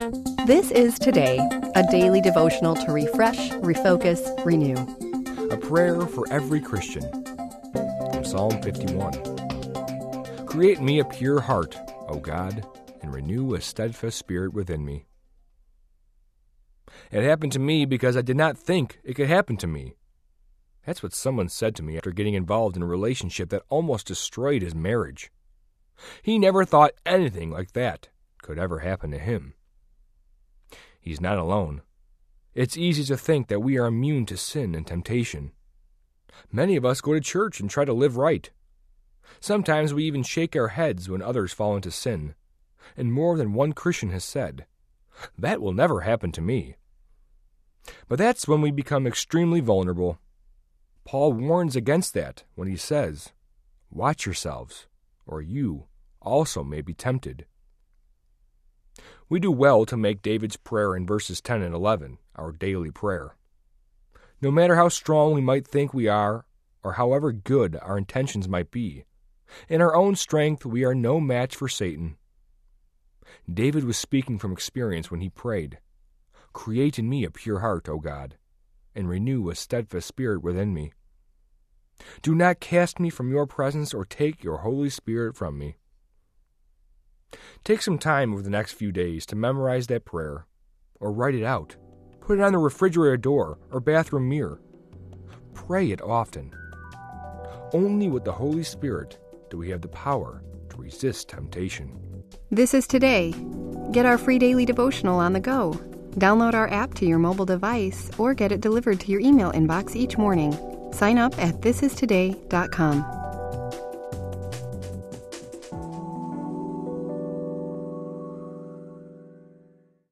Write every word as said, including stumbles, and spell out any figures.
This is Today, a daily devotional to refresh, refocus, renew. A prayer for every Christian. From Psalm fifty-one. Create in me a pure heart, O God, and renew a steadfast spirit within me. It happened to me because I did not think it could happen to me. That's what someone said to me after getting involved in a relationship that almost destroyed his marriage. He never thought anything like that could ever happen to him. He's not alone. It's easy to think that we are immune to sin and temptation. Many of us go to church and try to live right. Sometimes we even shake our heads when others fall into sin. And more than one Christian has said, "That will never happen to me." But that's when we become extremely vulnerable. Paul warns against that when he says, "Watch yourselves, or you also may be tempted." We do well to make David's prayer in verses ten and eleven our daily prayer. No matter how strong we might think we are, or however good our intentions might be, in our own strength we are no match for Satan. David was speaking from experience when he prayed, "Create in me a pure heart, O God, and renew a steadfast spirit within me. Do not cast me from your presence or take your Holy Spirit from me." Take some time over the next few days to memorize that prayer, or write it out. Put it on the refrigerator door or bathroom mirror. Pray it often. Only with the Holy Spirit do we have the power to resist temptation. This is Today. Get our free daily devotional on the go. Download our app to your mobile device or get it delivered to your email inbox each morning. Sign up at this is today dot com.